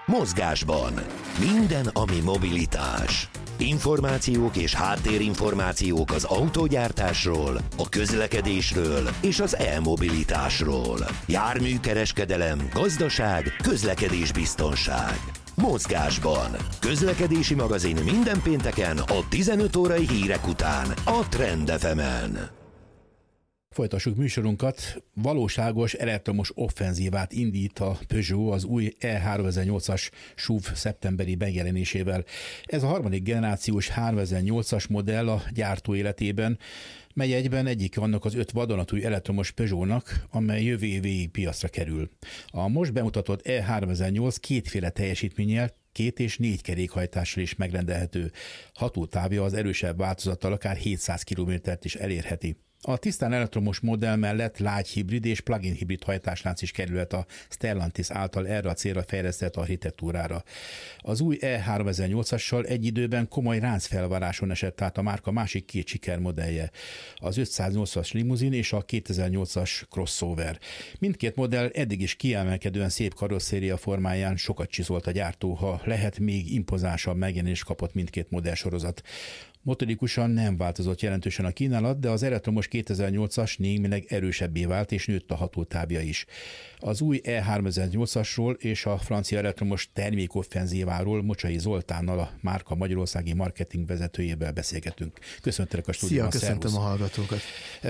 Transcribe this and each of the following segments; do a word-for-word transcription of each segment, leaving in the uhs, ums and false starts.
Mozgásban. Minden, ami mobilitás. Információk és háttérinformációk az autógyártásról, a közlekedésről és az e-mobilitásról. Járműkereskedelem, gazdaság, közlekedésbiztonság. Mozgásban. Közlekedési magazin minden pénteken a tizenöt órai hírek után a Trend ef emen. Folytassuk műsorunkat. Valóságos elektromos offenzívát indít a Peugeot az új E háromezernyolcas es u vé szeptemberi megjelenésével. Ez a harmadik generációs háromezernyolcas modell a gyártó életében, mely egyben egyik annak az öt vadonatúj elektromos Peugeotnak, amely jövő év végig piacra kerül. A most bemutatott E háromezernyolc kétféle teljesítménnyel, két és négy kerékhajtással is megrendelhető. Hatótávja az erősebb változattal akár hétszáz kilométert is elérheti. A tisztán elektromos modell mellett lágy hibrid és plug-in hibrid hajtáslánc is kerülhet a Stellantis által erre a célra fejlesztett architektúrára. Az új E háromezernyolcassal egy időben komoly ráncfelváráson esett át a márka másik két sikermodellje, az ötszáznyolcas limuzin és a kétezer-nyolcas crossover. Mindkét modell eddig is kiemelkedően szép karosszéria formáján sokat csizolt a gyártó, ha lehet még impozánsabb megjelenést kapott mindkét modellsorozat. Motorikusan nem változott jelentősen a kínálat, de az elektromos kétezer-nyolcas némileg erősebbé vált és nőtt a hatótávja is. Az új E háromezernyolcasról és a francia elektromos termékoffenzíváról Mocsai Zoltánnal, a márka magyarországi marketing vezetőjével beszélgetünk. Köszöntelek a stúdióban. Szia, köszöntöm a hallgatókat.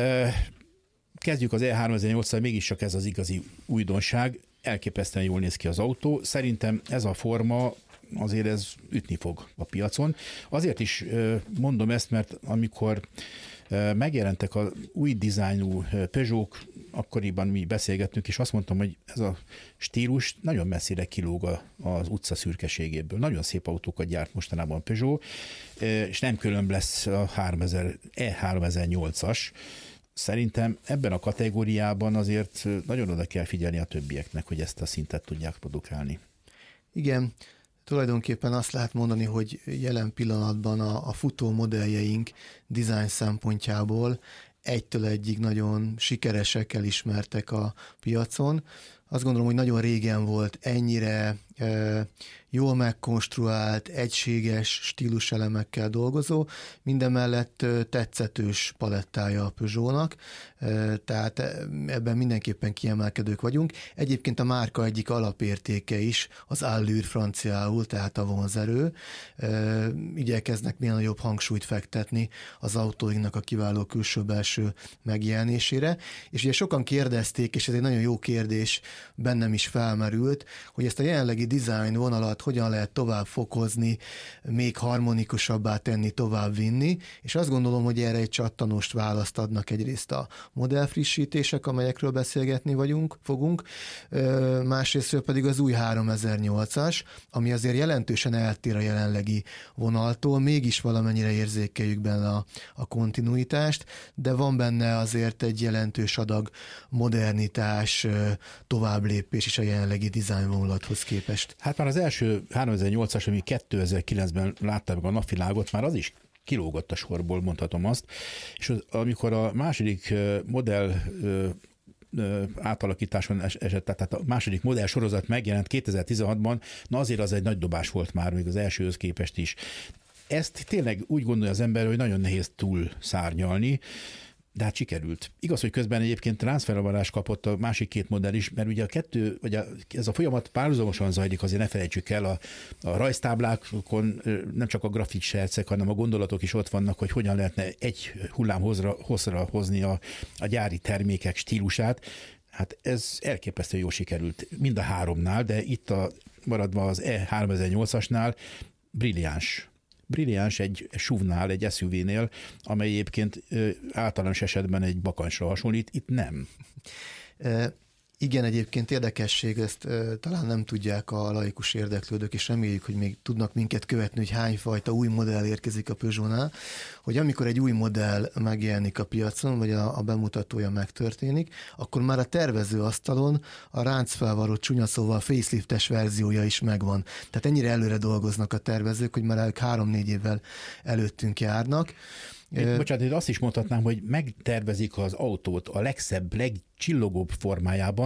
Kezdjük az E háromezernyolccal, mégiscsak ez az igazi újdonság. Elképesztően jól néz ki az autó. Szerintem ez a forma azért ez ütni fog a piacon. Azért is mondom ezt, mert amikor megjelentek az új dizájnú Peugeot, akkoriban mi beszélgettünk, és azt mondtam, hogy ez a stílus nagyon messzire kilóg az utca szürkeségéből. Nagyon szép autókat gyárt mostanában Peugeot, és nem különb lesz a E háromezernyolcas. Szerintem ebben a kategóriában azért nagyon oda kell figyelni a többieknek, hogy ezt a szintet tudják produkálni. Igen, tulajdonképpen azt lehet mondani, hogy jelen pillanatban a, a futó modelljeink dizájn szempontjából egytől egyig nagyon sikeresek, elismertek a piacon. Azt gondolom, hogy nagyon régen volt ennyire e, jól megkonstruált, egységes stíluselemekkel dolgozó, mindemellett tetszetős palettája a Peugeotnak, e, tehát ebben mindenképpen kiemelkedők vagyunk. Egyébként a márka egyik alapértéke is az allure franciául, tehát a vonzerő. E, igyekeznek minél nagyobb hangsúlyt fektetni az autóinknak a kiváló külső-belső megjelenésére. És ugye sokan kérdezték, és ez egy nagyon jó kérdés, bennem is felmerült, hogy ezt a jelenlegi design vonalat hogyan lehet tovább fokozni, még harmonikusabbá tenni, tovább vinni, és azt gondolom, hogy erre egy csattanost választ adnak egyrészt a modellfrissítések, amelyekről beszélgetni vagyunk, fogunk, másrésztről pedig az új háromezernyolcas, ami azért jelentősen eltér a jelenlegi vonaltól, mégis valamennyire érzékeljük benne a, a kontinuitást, de van benne azért egy jelentős adag modernitás, tovább lépés is a jelenlegi dizájn vonulathoz képest. Hát már az első háromezernyolcas, ami kétezer-kilencben látta meg a napvilágot, már az is kilógott a sorból, mondhatom azt, és az, amikor a második modell átalakításon esett, tehát a második modell sorozat megjelent kétezer-tizenhatban, na azért az egy nagy dobás volt már, még az elsőhöz képest is. Ezt tényleg úgy gondolja az ember, hogy nagyon nehéz túl szárnyalni, de hát sikerült. Igaz, hogy közben egyébként ráncfelvarrást kapott a másik két modell is, mert ugye a kettő, vagy a, ez a folyamat párhuzamosan zajlik, azért ne felejtsük el, a, a rajztáblákon nem csak a grafit sercek, hanem a gondolatok is ott vannak, hogy hogyan lehetne egy hullámhozra hosszra hozni a, a gyári termékek stílusát. Hát ez elképesztően jól sikerült mind a háromnál, de itt a, maradva az E háromezernyolcasnál brilliáns. Brilliáns egy es u vé-nál, egy es u vé-nél, amely egyébként általános esetben egy bakancsra hasonlít, itt nem. Igen, egyébként érdekesség, ezt e, talán nem tudják a laikus érdeklődők, és reméljük, hogy még tudnak minket követni, hogy hány fajta új modell érkezik a Peugeotnál, hogy amikor egy új modell megjelenik a piacon, vagy a, a bemutatója megtörténik, akkor már a tervezőasztalon a ráncfelvarrott csúnya szóval faceliftes verziója is megvan. Tehát ennyire előre dolgoznak a tervezők, hogy már ők három-négy évvel előttünk járnak. Én, bocsánat, én azt is mondhatnám, hogy megtervezik az autót a legszebb, legcsillogóbb formájában,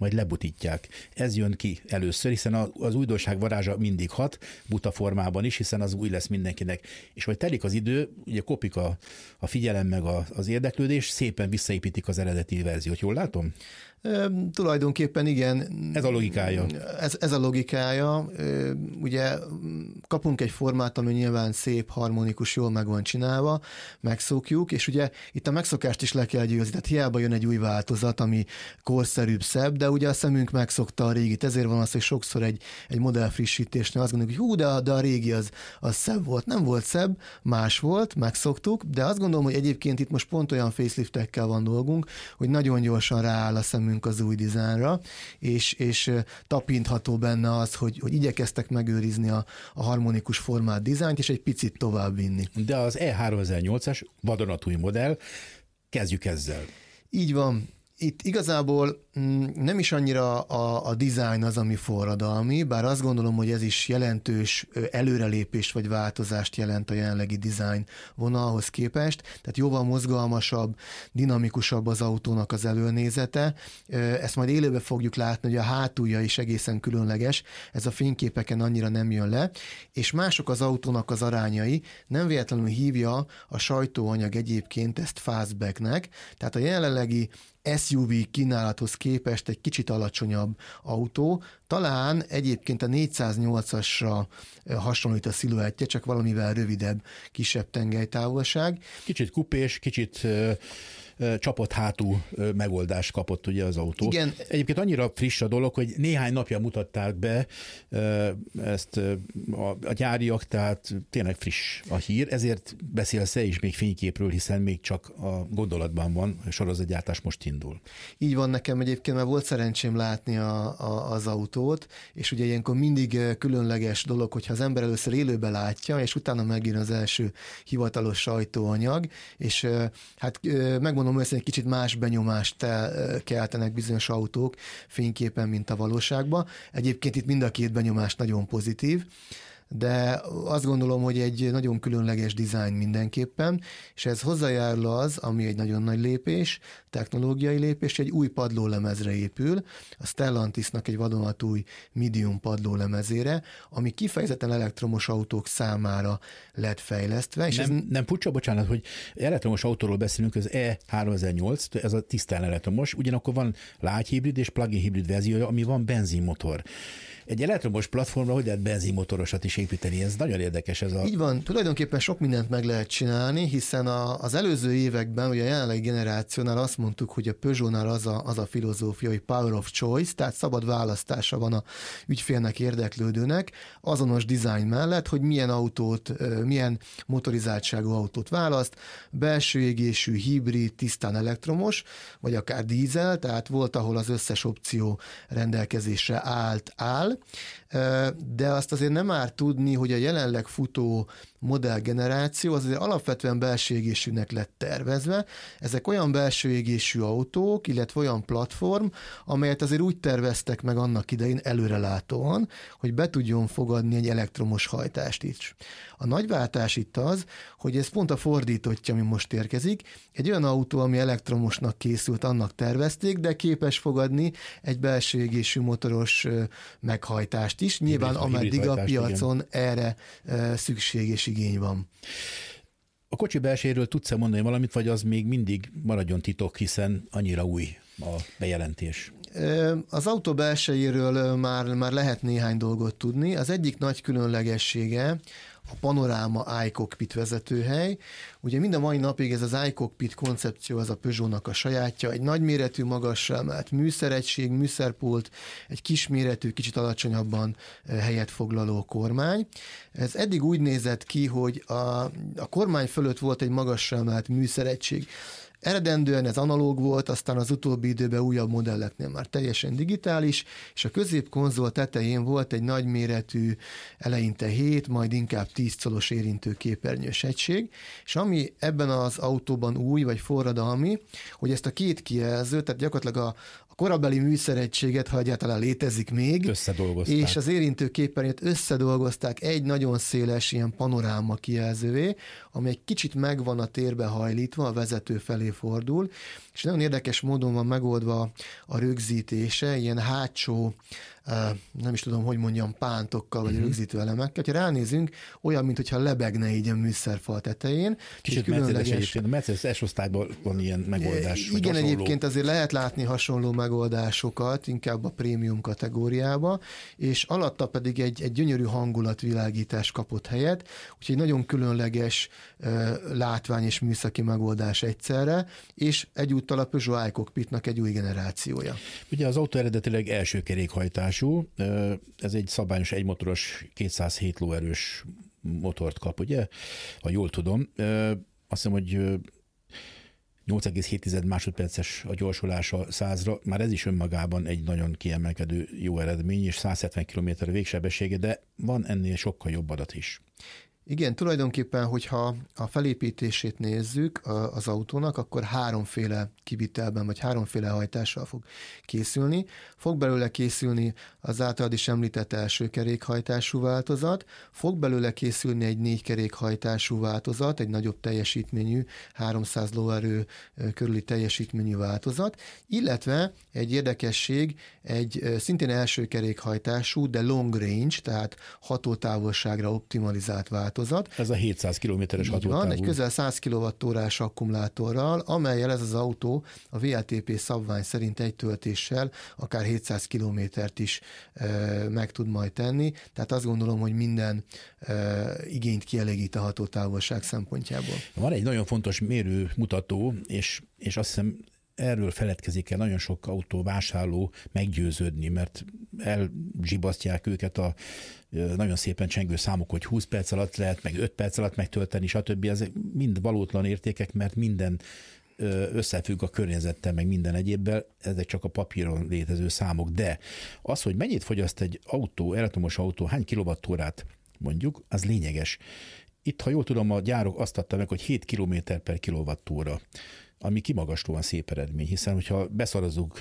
majd lebutítják. Ez jön ki először, hiszen az újdonság varázsa mindig hat, buta formában is, hiszen az új lesz mindenkinek. És hogy telik az idő, ugye kopik a, a figyelem meg a, az érdeklődés, szépen visszaépítik az eredeti verziót. Jól látom? E, tulajdonképpen igen. Ez a logikája. Ez, ez a logikája. E, ugye kapunk egy formát, ami nyilván szép, harmonikus, jól meg van csinálva, megszokjuk, és ugye itt a megszokást is le kell győzni, tehát hiába jön egy új változat, ami korszerűbb, szebb, de ugye a szemünk megszokta a régit, ezért van az, hogy sokszor egy, egy modell frissítésnél azt gondoljuk, hogy hú, de a, de a régi az, az szebb volt. Nem volt szebb, más volt, megszoktuk, de azt gondolom, hogy egyébként itt most pont olyan faceliftekkel van dolgunk, hogy nagyon gyorsan rááll a szemünk az új dizájnra, és, és tapintható benne az, hogy, hogy igyekeztek megőrizni a, a harmonikus formát, dizájnt, és egy picit tovább vinni. De az E háromezer-nyolcas vadonatúj modell, kezdjük ezzel. Így van. Itt igazából nem is annyira a, a design az, ami forradalmi, bár azt gondolom, hogy ez is jelentős előrelépés vagy változást jelent a jelenlegi design vonalhoz képest, tehát jóval mozgalmasabb, dinamikusabb az autónak az előnézete. Ezt majd élőben fogjuk látni, hogy a hátulja is egészen különleges, ez a fényképeken annyira nem jön le, és mások az autónak az arányai, nem véletlenül hívja a sajtóanyag egyébként ezt fastbacknek, tehát a jelenlegi es u vé kínálathoz képest egy kicsit alacsonyabb autó, talán egyébként a négyszáznyolcasra hasonlít a sziluettje, csak valamivel rövidebb, kisebb tengelytávolság. Kicsit kupés, kicsit csapott hátú megoldást kapott ugye az autó. Igen. Egyébként annyira friss a dolog, hogy néhány napja mutatták be ezt a gyáriak, tehát tényleg friss a hír, ezért beszélsz is még fényképről, hiszen még csak a gondolatban van, a sorozatgyártás most indul. Így van, nekem egyébként, mert volt szerencsém látni a, a, az autót, és ugye ilyenkor mindig különleges dolog, hogyha az ember először élőben látja, és utána megjön az első hivatalos sajtóanyag, és hát megmondom, hogy egy kicsit más benyomást keltenek bizonyos autók fényképen, mint a valóságban. Egyébként itt mind a két benyomás nagyon pozitív, de azt gondolom, hogy egy nagyon különleges dizájn mindenképpen, és ez hozzájárul az, ami egy nagyon nagy lépés, technológiai lépés, egy új padlólemezre épül, a Stellantisnak egy vadonatúj medium padlólemezére, ami kifejezetten elektromos autók számára lett fejlesztve. És nem, ez... nem furcsa, bocsánat, hogy elektromos autóról beszélünk, az E háromezer-nyolc, ez a tisztán elektromos, ugyanakkor van lágyhibrid és plug-in hibrid verziója, ami van benzinmotor. Egy elektromos platformra hogy lehet benzinmotorosat is építeni? Ez nagyon érdekes. Ez a... Így van, tulajdonképpen sok mindent meg lehet csinálni, hiszen a, az előző években, ugye a jelenlegi generációnál azt mondtuk, hogy a Peugeotnál az a, az a filozófia, hogy power of choice, tehát szabad választása van a ügyfélnek, érdeklődőnek, azonos dizájn mellett, hogy milyen autót, milyen motorizáltságú autót választ, belső égésű, hibrid, tisztán elektromos, vagy akár dízel, tehát volt, ahol az összes opció rendelkezésre állt, áll, de azt azért nem árt tudni, hogy a jelenleg futó modellgeneráció az azért alapvetően belső égésűnek lett tervezve. Ezek olyan belső égésű autók, illetve olyan platform, amelyet azért úgy terveztek meg annak idején előrelátóan, hogy be tudjon fogadni egy elektromos hajtást is. A nagyváltás itt az, hogy ez pont a fordítottja, ami most érkezik. Egy olyan autó, ami elektromosnak készült, annak tervezték, de képes fogadni egy belső égésű motoros meghajtást is. Nyilván ameddig a piacon igen. erre szükség és igény van. A kocsi belsejéről tudsz-e mondani valamit, vagy az még mindig maradjon titok, hiszen annyira új a bejelentés? Az autó belsejéről már, már lehet néhány dolgot tudni. Az egyik nagy különlegessége a panoráma iCockpit vezetőhely. Ugye mind a mai napig ez az iCockpit koncepció, az a Peugeotnak a sajátja, egy nagyméretű, magasra emelt műszeregység, műszerpult, egy kisméretű, kicsit alacsonyabban helyet foglaló kormány. Ez eddig úgy nézett ki, hogy a, a kormány fölött volt egy magasra emelt műszeregység. Eredendően ez analóg volt, aztán az utóbbi időben újabb modelleknél már teljesen digitális, és a középkonzol tetején volt egy nagyméretű, eleinte hét, majd inkább tíz colos érintő képernyős egység, és ami ebben az autóban új vagy forradalmi, hogy ezt a két kijelzőt, tehát gyakorlatilag a, a korabeli műszeregységet, ha egyáltalán létezik még, összedolgozták. És az érintő képernyőt összedolgozták egy nagyon széles ilyen panoráma kijelzővé, ami egy kicsit megvan a térbe hajlítva, a vezető felé fordul, és nagyon érdekes módon van megoldva a rögzítése, ilyen hátsó, nem is tudom, hogy mondjam, pántokkal, vagy uh-huh. rögzítő elemekkel. Ha ránézünk, olyan, mintha lebegne így a műszerfal tetején. Kicsit különleges... egyébként, a Mercedes S-osztályban van ilyen megoldás. Igen, egyébként azért lehet látni hasonló megoldásokat, inkább a prémium kategóriába, és alatta pedig egy, egy gyönyörű hangulatvilágítás kapott helyet, úgyhogy nagyon különleges uh, látvány és műszaki megoldás egyszerre, és egyúttal a Peugeot iCockpitnak egy új generációja. Ugye az autó eredetileg első kerékhajtású, ez egy szabályos egymotoros kétszázhét lóerős motort kap, ugye? Ha jól tudom. Azt hiszem, hogy nyolc egész hét másodperces a gyorsulása százra, már ez is önmagában egy nagyon kiemelkedő jó eredmény, és száz hetven kilométer végsebessége, de van ennél sokkal jobb adat is. Igen, tulajdonképpen, hogyha a felépítését nézzük az autónak, akkor háromféle kivitelben, vagy háromféle hajtással fog készülni. Fog belőle készülni az általad is említett első kerékhajtású változat, fog belőle készülni egy négy kerékhajtású változat, egy nagyobb teljesítményű, háromszáz lóerő körüli teljesítményű változat, illetve egy érdekesség, egy szintén első kerékhajtású, de long range, tehát hatótávolságra optimalizált változat. Ez a hétszáz kilométeres hatótávú. Van, egy közel száz kilowattórás akkumulátorral, amellyel ez az autó a vé el té pé szabvány szerint egy töltéssel akár hétszáz kilométert is e, meg tud majd tenni. Tehát azt gondolom, hogy minden e, igényt kielégít a hatótávolság szempontjából. Van egy nagyon fontos mérőmutató, és, és azt hiszem, erről feledkezik el nagyon sok autóvásárló meggyőződni, mert elzsibasztják őket a nagyon szépen csengő számok, hogy húsz perc alatt lehet, meg öt perc alatt megtölteni, stb. Ezek mind valótlan értékek, mert minden összefügg a környezettel, meg minden egyébbel, ezek csak a papíron létező számok. De az, hogy mennyit fogyaszt egy autó, elektromos autó, hány kilowattórát mondjuk, az lényeges. Itt, ha jól tudom, a gyárok azt adta meg, hogy hét kilométer per kilowattóra, ami kimagaslóan szép eredmény, hiszen hogyha beszarazzuk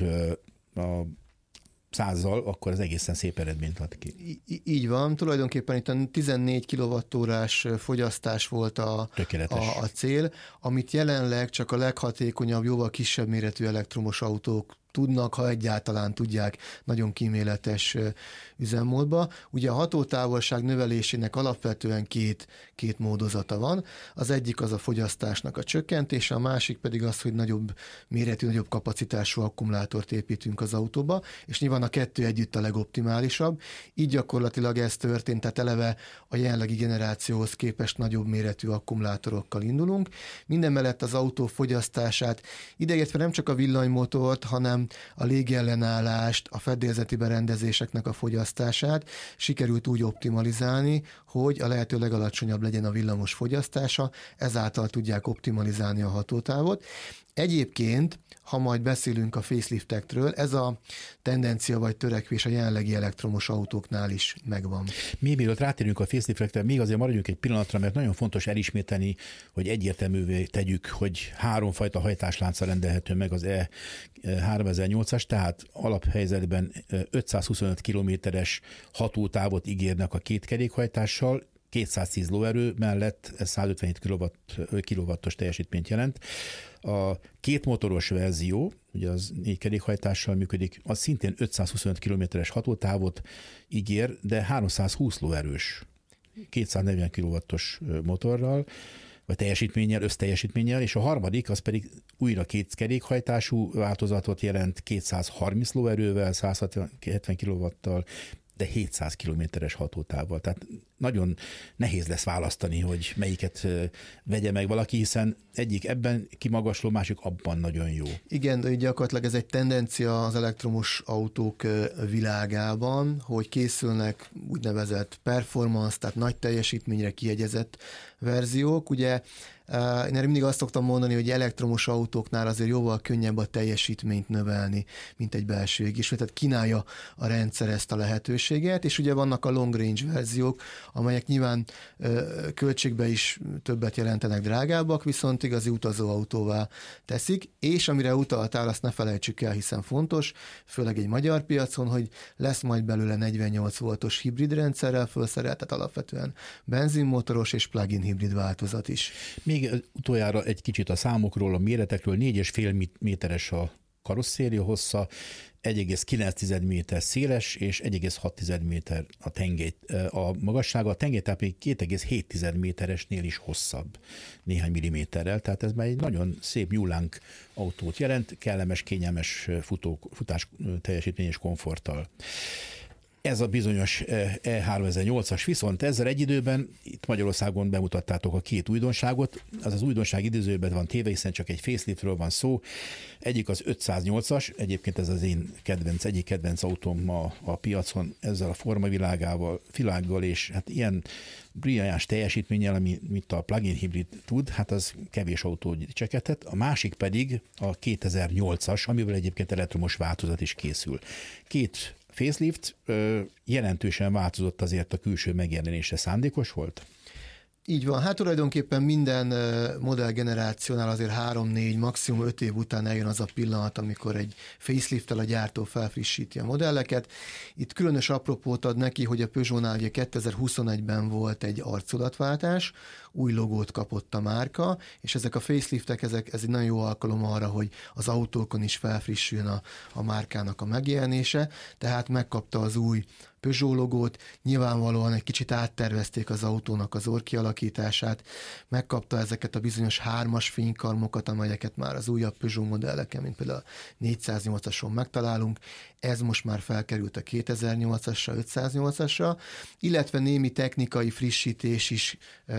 a százzal, akkor az egészen szép eredményt ad ki. Í- így van, tulajdonképpen itt a tizennégy kilowattórás fogyasztás volt a, a, a cél, amit jelenleg csak a leghatékonyabb, jóval kisebb méretű elektromos autók tudnak, ha egyáltalán tudják, nagyon kíméletes üzemmódba. Ugye a hatótávolság növelésének alapvetően két, két módozata van. Az egyik az a fogyasztásnak a csökkentése, a másik pedig az, hogy nagyobb méretű, nagyobb kapacitású akkumulátort építünk az autóba, és nyilván a kettő együtt a legoptimálisabb. Így gyakorlatilag ez történt, tehát eleve a jelenlegi generációhoz képest nagyobb méretű akkumulátorokkal indulunk. Minden mellett az autó fogyasztását ideértve nem csak a villanymotort, hanem a légellenállást, a fedélzeti berendezéseknek a fogyasztását sikerült úgy optimalizálni, hogy a lehető legalacsonyabb legyen a villamos fogyasztása, ezáltal tudják optimalizálni a hatótávot. Egyébként, ha majd beszélünk a faceliftekről, ez a tendencia vagy törekvés a jelenlegi elektromos autóknál is megvan. Mi mielőtt rátérünk a faceliftekre, még azért maradjunk egy pillanatra, mert nagyon fontos elismételni, hogy egyértelművé tegyük, hogy háromfajta hajtáslánccal rendelhető meg az E háromezer-nyolcas, tehát alaphelyzetben ötszázhuszonöt kilométeres hatótávot ígérnek a két kerékhajtással, kétszáztíz lóerő mellett ez százötvenhét kilowattos teljesítményt jelent. A két motoros verzió, ugye az négy kerékhajtással működik, az szintén ötszázhuszonöt kilométeres hatótávot ígér, de háromszázhúsz lóerős, kétszáznegyven kilowattos motorral, vagy teljesítménnyel, összteljesítménnyel, és a harmadik, az pedig újra két kerékhajtású változatot jelent, kétszázharminc lóerővel, száz hetven kilowattal, de hétszáz kilométeres hatótávval. Tehát nagyon nehéz lesz választani, hogy melyiket vegye meg valaki, hiszen egyik ebben kimagasló, másik abban nagyon jó. Igen, gyakorlatilag ez egy tendencia az elektromos autók világában, hogy készülnek úgynevezett performance, tehát nagy teljesítményre kiegyezett verziók. Ugye Én erre mindig azt szoktam mondani, hogy elektromos autóknál azért jóval könnyebb a teljesítményt növelni, mint egy belső égésű. Tehát kínálja a rendszer ezt a lehetőséget, és ugye vannak a long range verziók, amelyek nyilván költségbe is többet jelentenek, drágábbak, viszont igazi utazóautóvá teszik, és amire utaltál, azt ne felejtsük el, hiszen fontos, főleg egy magyar piacon, hogy lesz majd belőle negyvennyolc voltos hibrid rendszerrel felszerelt, tehát alapvetően benzinmotoros és plug-in hibrid változat is. Még utoljára egy kicsit a számokról, a méretekről, négy és fél méteres a karosszéria hossza, egy egész kilenc méter széles, és egy egész hat méter a tengely, a magassága. A tengelytáp még két egész hét méteresnél is hosszabb, néhány milliméterrel, tehát ez már egy nagyon szép nyúlánk autót jelent, kellemes, kényelmes futó, futás teljesítmény és komforttal. Ez a bizonyos E háromezernyolcas, viszont ezzel egy időben itt Magyarországon bemutattátok a két újdonságot, az az újdonság idézőben van téve, hiszen csak egy faceliftről van szó. Egyik az ötszáznyolcas, egyébként ez az én kedvenc, egyik kedvenc autóm a, a piacon, ezzel a formavilágával, világgal, és hát ilyen brilliáns teljesítménnyel, amit a plug-in hibrid tud, hát az kevés autó dicsekedhet. A másik pedig a kétezer-nyolcas, amivel egyébként elektromos változat is készül. Két facelift jelentősen változott, azért a külső megjelenése szándékos volt? Így van, hát tulajdonképpen minden modellgenerációnál azért három-négy, maximum öt év után eljön az a pillanat, amikor egy facelifttel a gyártó felfrissíti a modelleket. Itt különös apropót ad neki, hogy a Peugeotnál ugye kétezer-huszonegyben volt egy arculatváltás, új logót kapott a márka, és ezek a faceliftek, ezek, ez egy nagyon jó alkalom arra, hogy az autókon is felfrissüljön a, a márkának a megjelenése, tehát megkapta az új Peugeot logót, nyilvánvalóan egy kicsit áttervezték az autónak az orrkialakítását, megkapta ezeket a bizonyos hármas fénykarmokat, amelyeket már az újabb Peugeot modelleken, mint például a négyszáznyolcason megtalálunk, ez most már felkerült a kétezer-nyolcasra, ötszáznyolcasra, illetve némi technikai frissítés is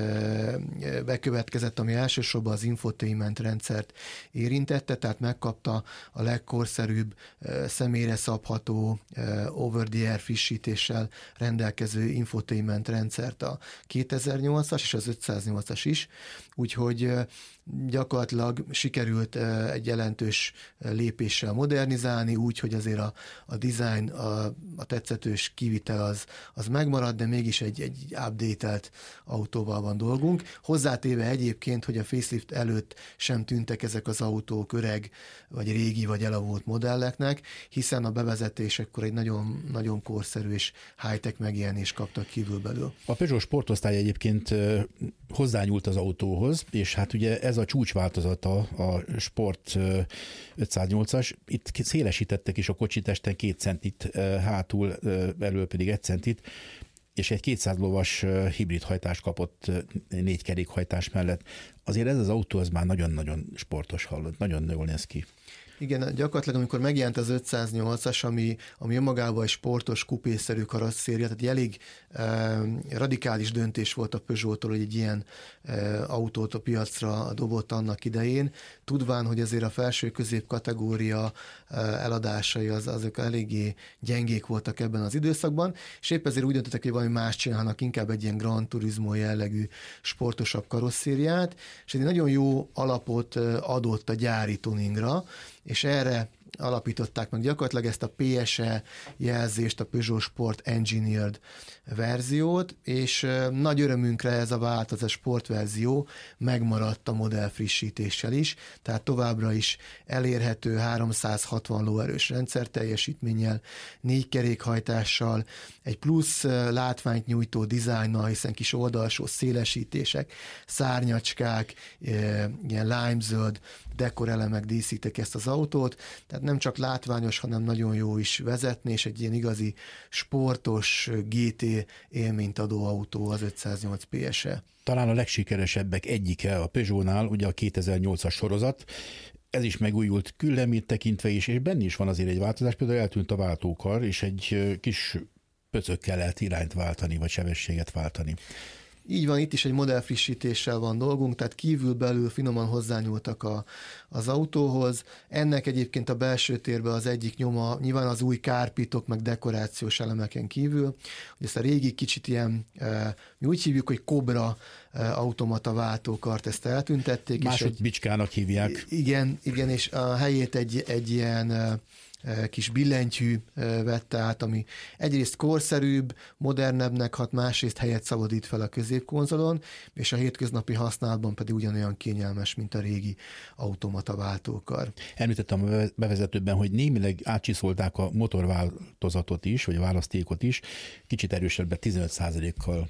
e, bekövetkezett, ami elsősorban az infotainment rendszert érintette, tehát megkapta a legkorszerűbb e, személyre szabható e, over-the-air frissítéssel rendelkező infotainment rendszert a kétezer-nyolcas és az ötszáznyolcas is, úgyhogy e, gyakorlatilag sikerült egy jelentős lépéssel modernizálni, úgy, hogy azért a, a design, a, a tetszetős kivitel az, az megmarad, de mégis egy, egy update-elt autóval van dolgunk. Hozzátéve egyébként, hogy a facelift előtt sem tűntek ezek az autók öreg, vagy régi, vagy elavult modelleknek, hiszen a bevezetésekkor egy nagyon, nagyon korszerű és high-tech megjelenést kaptak kívülbelül. A Peugeot sportosztály egyébként hozzányúlt az autóhoz, és hát ugye ez a csúcsváltozata a Sport ötszáznyolcas. Itt szélesítettek is a kocsitesten két centit, hátul elől pedig egy centit, és egy kétszáz lovas hibrid hajtást kapott négy kerékhajtás mellett. Azért ez az autó az már nagyon-nagyon sportos hallott, nagyon jól néz ki. Igen, gyakorlatilag amikor megjelent az ötszáznyolcas, ami, ami önmagában egy sportos, kupészerű karosszéria, tehát egy elég e, radikális döntés volt a Peugeottól, hogy egy ilyen e, autót a piacra dobott annak idején, tudván, hogy azért a felső közép kategória e, eladásai az, azok eléggé gyengék voltak ebben az időszakban, és épp ezért úgy döntöttek, hogy valami más csinálnak, inkább egy ilyen Gran Turismo jellegű sportosabb karosszériát, és egy nagyon jó alapot adott a gyári tuningra, és erre alapították meg gyakorlatilag ezt a pé es e jelzést, a Peugeot Sport Engineered verziót, és nagy örömünkre ez a változat sportverzió megmaradt a modell frissítéssel is, tehát továbbra is elérhető háromszázhatvan lóerős rendszerteljesítménnyel, négy kerékhajtással, egy plusz látványt nyújtó dizájnnal, hiszen kis oldalsó szélesítések, szárnyacskák, ilyen limezöld dekorelemek díszítik ezt az autót, tehát nem csak látványos, hanem nagyon jó is vezetni, és egy ilyen igazi sportos gé té élményt adó autó az ötszáznyolc pé es e. Talán a legsikeresebbek egyike a Peugeotnál, ugye a kétezer-nyolcas sorozat, ez is megújult küllemét tekintve is, és benne is van azért egy változás, például eltűnt a váltókar, és egy kis pöcökkel lehet irányt váltani, vagy sebességet váltani. Így van, itt is egy modellfrissítéssel van dolgunk, tehát kívül-belül finoman hozzányúltak a, az autóhoz. Ennek egyébként a belső térben az egyik nyoma nyilván az új kárpitok, meg dekorációs elemeken kívül, hogy ezt a régi kicsit ilyen, mi úgy hívjuk, hogy Cobra automata váltókart, ezt eltüntették. Másodbicskának hívják. Igen, igen, és a helyét egy, egy ilyen kis billentyű vette át, ami egyrészt korszerűbb, modernebbnek hat, másrészt helyet szabadít fel a középkonzolon, és a hétköznapi használatban pedig ugyanolyan kényelmes, mint a régi automata váltókar. Említettem a bevezetőben, hogy némileg átcsiszolták a motorváltozatot is, vagy a választékot is, kicsit erősebbet tizenöt százalékkal,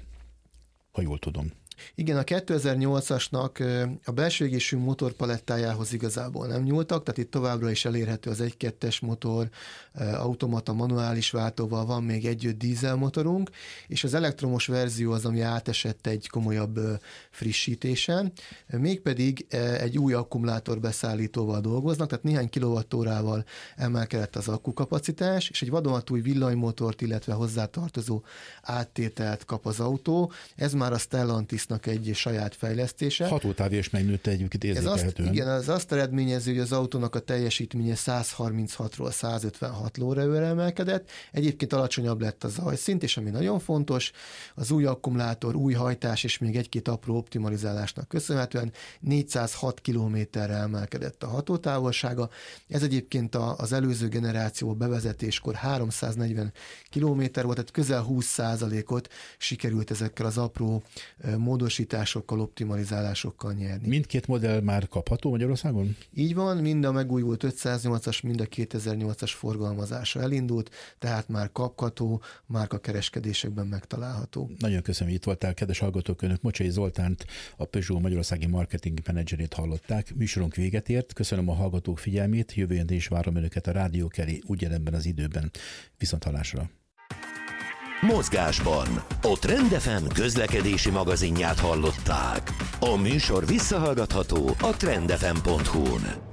ha jól tudom. Igen, a kétezer-nyolcasnak a belső égésű motorpalettájához igazából nem nyúltak, tehát itt továbbra is elérhető az egy kettes motor, automata, manuális váltóval, van még egy-öt dízelmotorunk, és az elektromos verzió az, ami átesett egy komolyabb frissítésen, mégpedig egy új akkumulátorbeszállítóval dolgoznak, tehát néhány kilowattórával emelkedett az akkukapacitás, és egy vadonatúj villanymotort, illetve hozzátartozó áttételt kap az autó. Ez már a Stellantis egy saját fejlesztése. Hatótávja is megnőtte egyébként érzékelhetően. Igen, az azt eredményező, hogy az autónak a teljesítménye száz harminchatról száz ötvenhat lóerőre emelkedett. Egyébként alacsonyabb lett a zajszint, és ami nagyon fontos, az új akkumulátor, új hajtás és még egy-két apró optimalizálásnak köszönhetően négyszázhat kilométerre emelkedett a hatótávolsága. Ez egyébként az előző generáció bevezetéskor háromszáznegyven kilométer volt, tehát közel húsz százalékot sikerült ezekkel az apró módosításokkal, optimalizálásokkal nyerni. Mindkét modell már kapható Magyarországon? Így van, mind a megújult ötszáznyolcas, mind a kétezer-nyolcas forgalmazása elindult, tehát már kapható, márkakereskedésekben megtalálható. Nagyon köszönöm, hogy itt voltál, kedves hallgatók, önök Mocsai Zoltánt, a Peugeot magyarországi marketing menedzserét hallották. Műsorunk véget ért, köszönöm a hallgatók figyelmét, jövőn is várom önöket a Rádió Kelly ugyanebben az időben. Viszonthallásra! Mozgásban a Trend ef em közlekedési magazinját hallották. A műsor visszahallgatható a trend f m pont hu-n.